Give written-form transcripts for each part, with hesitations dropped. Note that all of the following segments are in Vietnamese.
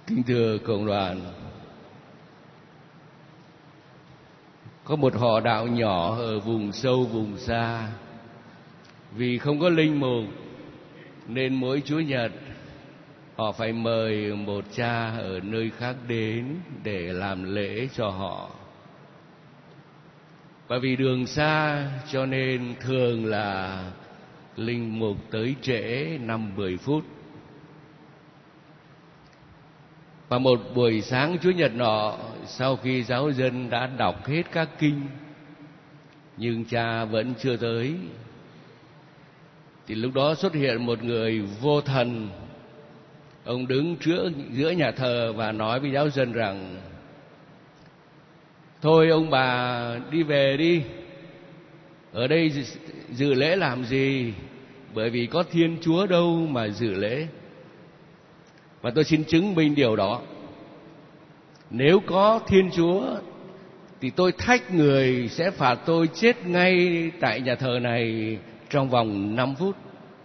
Kính thưa cộng đoàn, có một họ đạo nhỏ ở vùng sâu vùng xa, vì không có linh mục nên mỗi Chúa Nhật họ phải mời một cha ở nơi khác đến để làm lễ cho họ. Và vì đường xa cho nên thường là linh mục tới trễ 5-10 phút. Và một buổi sáng Chủ nhật nọ, sau khi giáo dân đã đọc hết các kinh nhưng cha vẫn chưa tới, thì lúc đó xuất hiện một người vô thần. Ông đứng giữa nhà thờ và nói với giáo dân rằng: thôi ông bà đi về đi, ở đây dự lễ làm gì, bởi vì có Thiên Chúa đâu mà dự lễ. Và tôi xin chứng minh điều đó. Nếu có Thiên Chúa thì tôi thách người sẽ phạt tôi chết ngay tại nhà thờ này trong vòng 5 phút.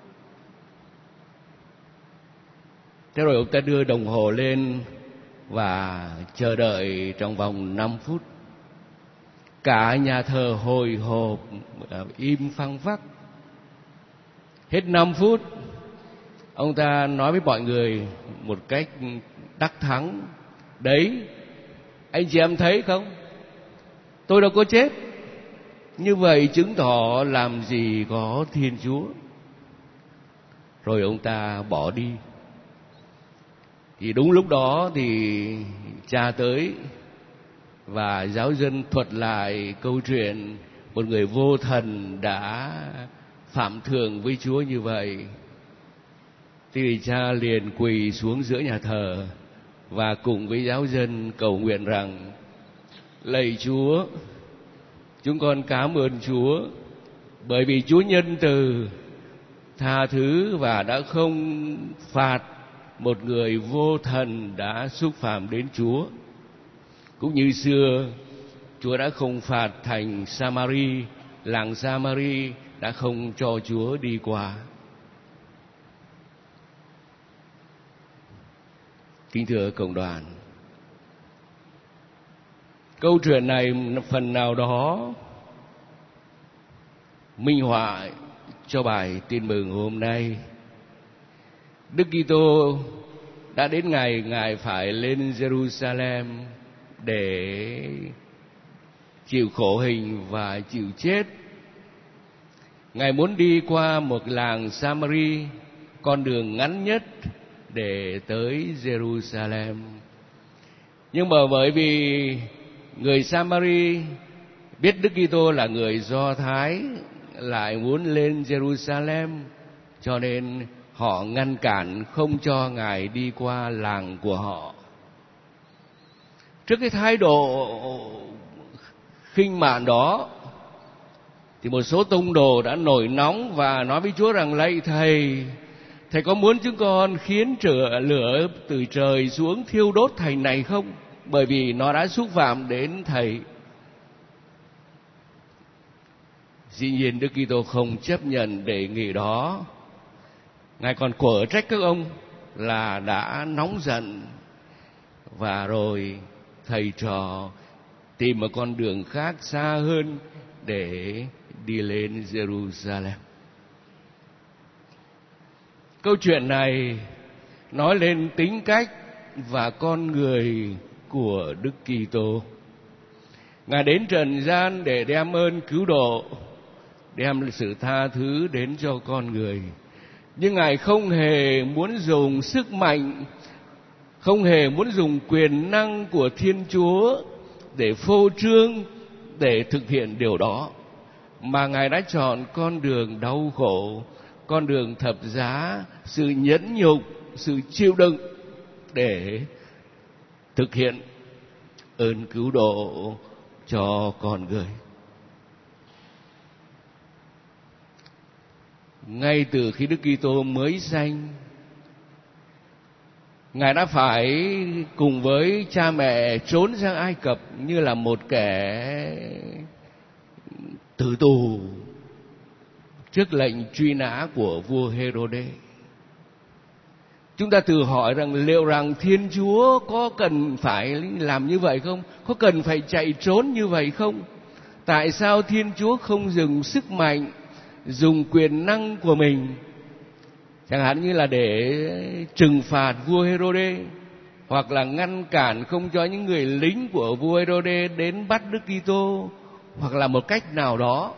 Thế rồi ông ta đưa đồng hồ lên và chờ đợi trong vòng 5 phút. Cả nhà thờ hồi hộp, im phăng phắc. Hết 5 phút, ông ta nói với mọi người một cách đắc thắng: đấy, anh chị em thấy không, tôi đâu có chết. Như vậy chứng tỏ làm gì có Thiên Chúa. Rồi ông ta bỏ đi. Thì đúng lúc đó thì cha tới và giáo dân thuật lại câu chuyện một người vô thần đã phạm thượng với Chúa như vậy. Thì cha liền quỳ xuống giữa nhà thờ và cùng với giáo dân cầu nguyện rằng: lạy Chúa, chúng con cảm ơn Chúa bởi vì Chúa nhân từ, tha thứ và đã không phạt một người vô thần đã xúc phạm đến Chúa. Cũng như xưa, Chúa đã không phạt thành Samari, làng Samari đã không cho Chúa đi qua. Kính thưa cộng đoàn, câu chuyện này phần nào đó minh họa cho bài tin mừng hôm nay. Đức Kitô đã đến ngày Ngài phải lên Jerusalem để chịu khổ hình và chịu chết. Ngài muốn đi qua một làng Samari, con đường ngắn nhất để tới Jerusalem. Nhưng mà bởi vì người Samari biết Đức Kitô là người Do Thái, lại muốn lên Jerusalem, cho nên họ ngăn cản không cho Ngài đi qua làng của họ. Trước cái thái độ khinh mạn đó thì một số tông đồ đã nổi nóng và nói với Chúa rằng: lạy Thầy, Thầy có muốn chúng con khiến lửa từ trời xuống thiêu đốt thành này không? Bởi vì nó đã xúc phạm đến Thầy. Dĩ nhiên Đức Kitô không chấp nhận đề nghị đó. Ngài còn quở trách các ông là đã nóng giận, và rồi thầy trò tìm một con đường khác xa hơn để đi lên Jerusalem. Câu chuyện này nói lên tính cách và con người của Đức Kitô. Ngài đến trần gian để đem ơn cứu độ, đem sự tha thứ đến cho con người. Nhưng Ngài không hề muốn dùng sức mạnh, không hề muốn dùng quyền năng của Thiên Chúa để phô trương, để thực hiện điều đó, mà Ngài đã chọn con đường đau khổ, con đường thập giá, sự nhẫn nhục, sự chịu đựng để thực hiện ơn cứu độ cho con người. Ngay từ khi Đức Kitô mới sanh, Ngài đã phải cùng với cha mẹ trốn sang Ai Cập như là một kẻ tử tù trước lệnh truy nã của vua Hêrôđê. Chúng ta tự hỏi rằng liệu rằng Thiên Chúa có cần phải làm như vậy không? Có cần phải chạy trốn như vậy không? Tại sao Thiên Chúa không dùng sức mạnh, dùng quyền năng của mình, chẳng hạn như là để trừng phạt vua Hêrôđê, hoặc là ngăn cản không cho những người lính của vua Hêrôđê đến bắt Đức Kitô, hoặc là một cách nào đó?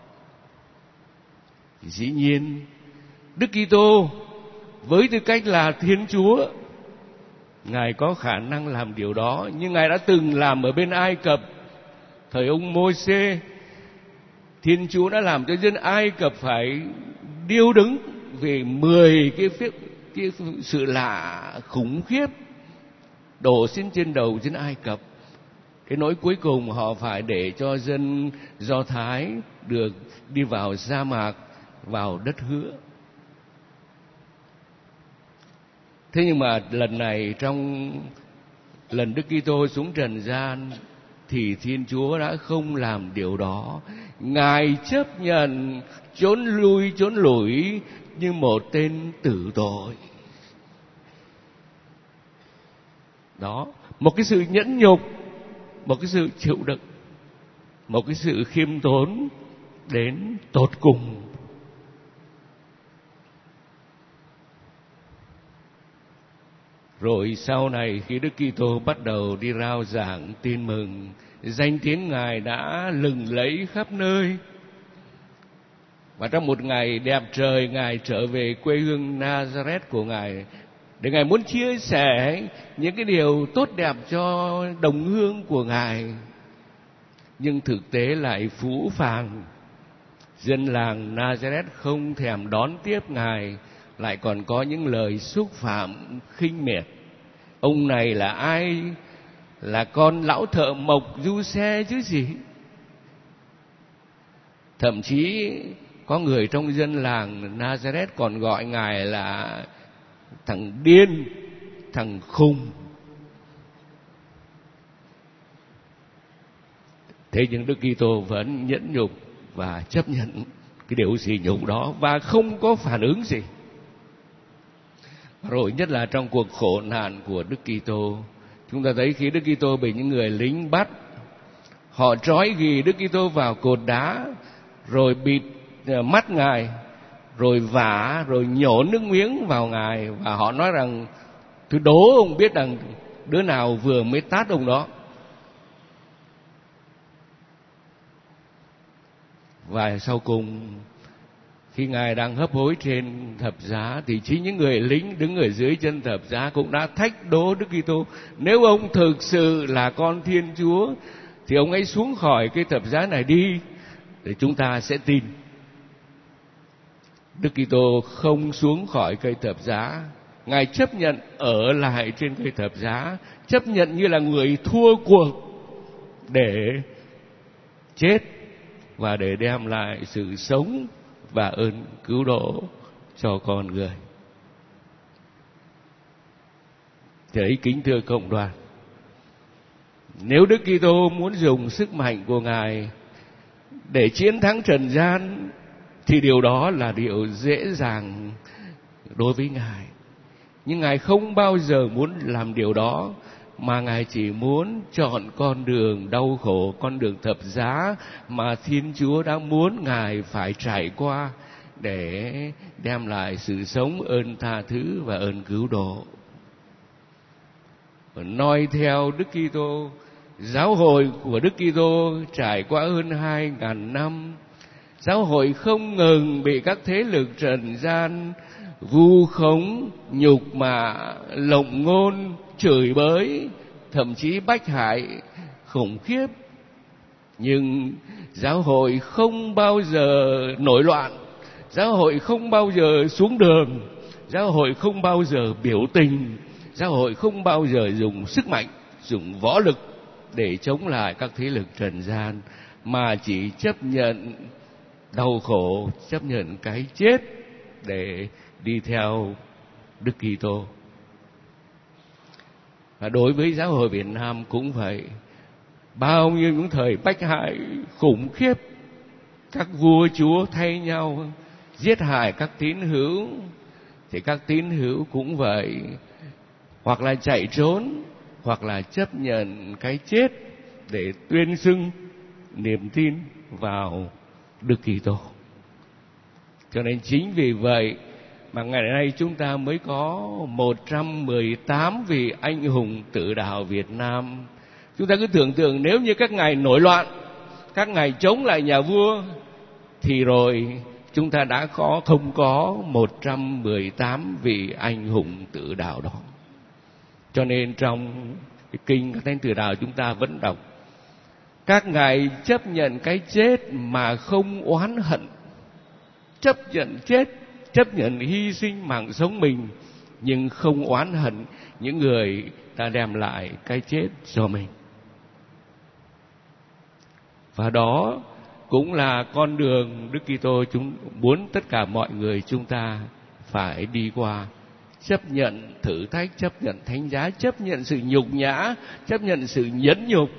Dĩ nhiên Đức Kitô với tư cách là Thiên Chúa, Ngài có khả năng làm điều đó, nhưng Ngài đã từng làm ở bên Ai Cập. Thời ông Môi-se, Thiên Chúa đã làm cho dân Ai Cập phải điêu đứng vì 10 cái sự lạ khủng khiếp đổ xuống trên đầu dân Ai Cập. Cái nỗi cuối cùng họ phải để cho dân Do Thái được đi vào sa mạc, vào đất hứa. Thế nhưng mà lần này, trong lần Đức Kitô xuống trần gian, thì Thiên Chúa đã không làm điều đó. Ngài chấp nhận trốn lủi như một tên tử tội. Đó, một cái sự nhẫn nhục, một cái sự chịu đựng, một cái sự khiêm tốn đến tột cùng. Rồi sau này khi Đức Kitô bắt đầu đi rao giảng tin mừng, danh tiếng Ngài đã lừng lẫy khắp nơi. Và trong một ngày đẹp trời, Ngài trở về quê hương Nazareth của Ngài, để Ngài muốn chia sẻ những cái điều tốt đẹp cho đồng hương của Ngài. Nhưng thực tế lại phũ phàng. Dân làng Nazareth không thèm đón tiếp Ngài, lại còn có những lời xúc phạm khinh miệt. Ông này là ai? Là con lão thợ mộc du xe chứ gì? Thậm chí có người trong dân làng Nazareth còn gọi Ngài là thằng điên, thằng khùng. Thế nhưng Đức Kitô vẫn nhẫn nhục và chấp nhận cái điều sỉ nhục đó và không có phản ứng gì. Rồi nhất là trong cuộc khổ nạn của Đức Kitô, chúng ta thấy khi Đức Kitô bị những người lính bắt, họ trói ghì Đức Kitô vào cột đá, rồi bịt mắt Ngài, rồi vả, rồi nhổ nước miếng vào Ngài, và họ nói rằng tôi đố ông biết rằng đứa nào vừa mới tát ông đó. Và sau cùng, khi Ngài đang hấp hối trên thập giá, thì chính những người lính đứng ở dưới chân thập giá cũng đã thách đố Đức Kitô: nếu ông thực sự là con Thiên Chúa thì ông hãy xuống khỏi cái thập giá này đi, để chúng ta sẽ tin. Đức Kitô không xuống khỏi cây thập giá. Ngài chấp nhận ở lại trên cây thập giá, chấp nhận như là người thua cuộc để chết và để đem lại sự sống và ơn cứu độ cho con người. Thế kính thưa cộng đoàn, nếu Đức Kitô muốn dùng sức mạnh của Ngài để chiến thắng trần gian, thì điều đó là điều dễ dàng đối với Ngài. Nhưng Ngài không bao giờ muốn làm điều đó, mà Ngài chỉ muốn chọn con đường đau khổ, con đường thập giá mà Thiên Chúa đã muốn Ngài phải trải qua để đem lại sự sống, ơn tha thứ và ơn cứu độ. Noi theo Đức Kitô, giáo hội của Đức Kitô trải qua hơn 2.000 năm. Giáo hội không ngừng bị các thế lực trần gian vu khống, nhục mạ, lộng ngôn, chửi bới, thậm chí bách hại khủng khiếp. Nhưng giáo hội không bao giờ nổi loạn, giáo hội không bao giờ xuống đường, giáo hội không bao giờ biểu tình, giáo hội không bao giờ dùng sức mạnh, dùng võ lực để chống lại các thế lực trần gian, mà chỉ chấp nhận đau khổ, chấp nhận cái chết để đi theo Đức Kitô. Và đối với giáo hội Việt Nam cũng vậy. Bao nhiêu những thời bách hại khủng khiếp, các vua chúa thay nhau giết hại các tín hữu, thì các tín hữu cũng vậy, hoặc là chạy trốn, hoặc là chấp nhận cái chết để tuyên xưng niềm tin vào Đức Kitô. Cho nên chính vì vậy mà ngày nay chúng ta mới có 118 vị anh hùng tử đạo Việt Nam. Chúng ta cứ tưởng tượng nếu như các ngài nổi loạn, các ngài chống lại nhà vua, thì rồi chúng ta đã không có 118 vị anh hùng tử đạo đó. Cho nên trong cái kinh các thánh tử đạo chúng ta vẫn đọc: các ngài chấp nhận cái chết mà không oán hận, chấp nhận chết, chấp nhận hy sinh mạng sống mình, nhưng không oán hận những người ta đem lại cái chết cho mình. Và đó cũng là con đường Đức Kitô chúng muốn tất cả mọi người chúng ta phải đi qua. Chấp nhận thử thách, chấp nhận thánh giá, chấp nhận sự nhục nhã, chấp nhận sự nhẫn nhục.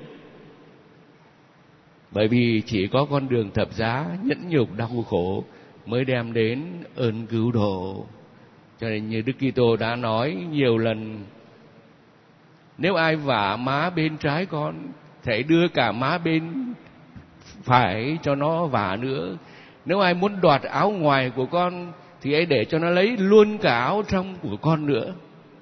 Bởi vì chỉ có con đường thập giá, nhẫn nhục đau khổ mới đem đến ơn cứu độ. Cho nên như Đức Kitô đã nói nhiều lần, nếu ai vả má bên trái con, hãy đưa cả má bên phải cho nó vả nữa. Nếu ai muốn đoạt áo ngoài của con thì hãy để cho nó lấy luôn cả áo trong của con nữa.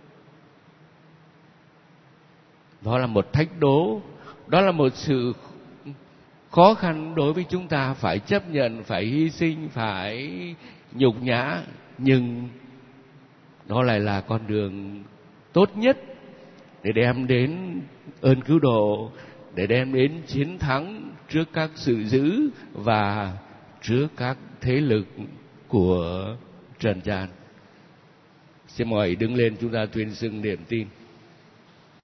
Đó là một thách đố, đó là một sự khó khăn đối với chúng ta, phải chấp nhận, phải hy sinh, phải nhục nhã, nhưng đó lại là con đường tốt nhất để đem đến ơn cứu độ, để đem đến chiến thắng trước các sự dữ và trước các thế lực của trần gian. Xin mời đứng lên, chúng ta tuyên xưng niềm tin.